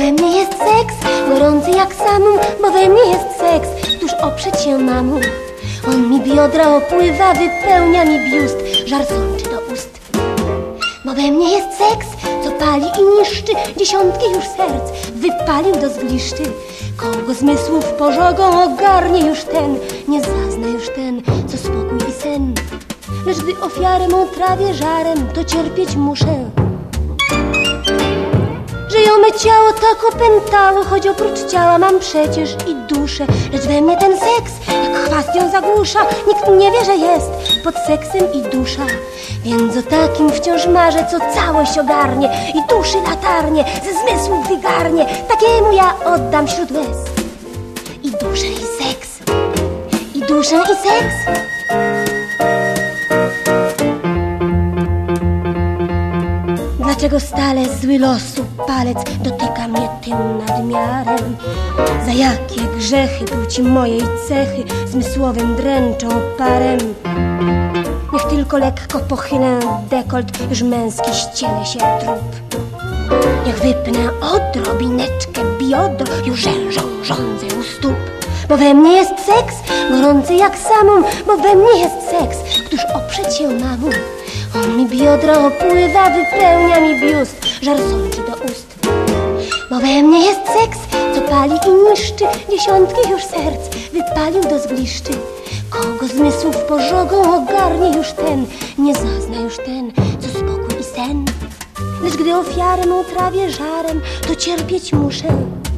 we mnie jest seks, gorący jak samum, bo we mnie jest seks, tuż oprzeć się mamu. On mi biodra opływa, wypełnia mi biust, żar sączy do ust. Bo we mnie jest seks, co pali i niszczy dziesiątki już serc, wypalił do zgliszczy. Kogo zmysłów pożogą ogarnie już ten, nie zazna już ten, co spokój i sen. Lecz gdy ofiarę mą trawię żarem, to cierpieć muszę. Że ją me ciało tak opętało, choć oprócz ciała mam przecież i duszę. Lecz we mnie ten seks, jak chwast ją zagłusza, nikt nie wie, że jest pod seksem i dusza. Więc o takim wciąż marzę, co całość ogarnie i duszy latarnie, ze zmysłów wygarnie. Takiemu ja oddam wśród łez i duszę i seks, i duszę i seks. Dlaczego stale zły losu palec dotyka mnie tym nadmiarem? Za jakie grzechy płci mojej cechy zmysłowym dręczą parem? Niech tylko lekko pochylę dekolt, już męski ściele się trup. Niech wypnę odrobineczkę biodro, już rzężą żądzę u stóp. Bo we mnie jest seks, gorący jak samum, bo we mnie jest seks, któż oprzeć się mamu. On mi biodra opływa, wypełnia mi biust, żar sączy do ust. Bo we mnie jest seks, co pali i niszczy dziesiątki już serc, wypalił do zgliszczy. Kogo zmysłów pożogą ogarnie już ten, nie zazna już ten, co spokój i sen. Lecz gdy ofiarę mą trawię żarem, to cierpieć muszę.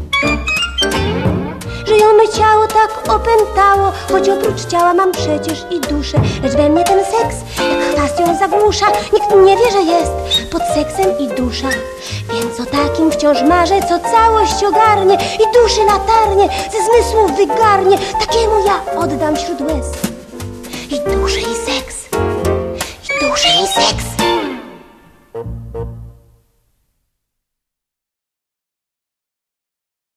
Że ją me ciało tak opętało, choć oprócz ciała mam przecież i duszę. Lecz we mnie ten seks, jak chwast ją zagłusza, nikt nie wie, że jest pod seksem i dusza. Więc o takim wciąż marzę, co całość ogarnie i duszy latarnie, ze zmysłów wygarnie. Takiemu ja oddam wśród łez i duszę i seks, i duszę i seks.